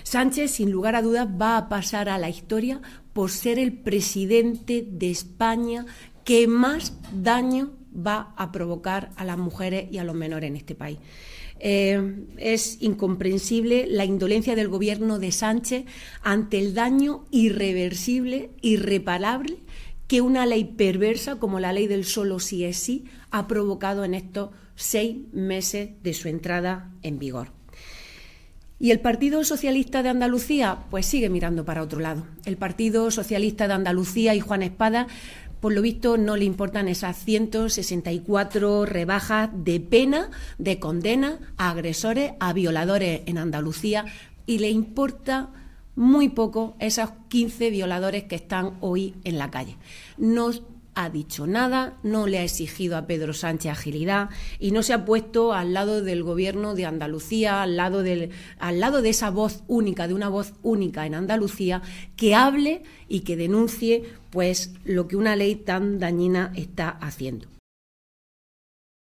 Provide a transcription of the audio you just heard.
Sánchez, sin lugar a dudas, va a pasar a la historia por ser el presidente de España que más daño va a provocar a las mujeres y a los menores en este país. Es incomprensible la indolencia del Gobierno de Sánchez ante el daño irreversible, irreparable, que una ley perversa como la ley del solo sí es sí ha provocado en estos 6 meses de su entrada en vigor. ¿Y el Partido Socialista de Andalucía? Pues sigue mirando para otro lado. El Partido Socialista de Andalucía y Juan Espadas, por lo visto, no le importan esas 164 rebajas de pena, de condena a agresores, a violadores en Andalucía, y le importa muy poco esos 15 violadores que están hoy en la calle. No ha dicho nada, no le ha exigido a Pedro Sánchez agilidad y no se ha puesto al lado del Gobierno de Andalucía, al lado de esa voz única, de una voz única en Andalucía, que hable y que denuncie pues lo que una ley tan dañina está haciendo.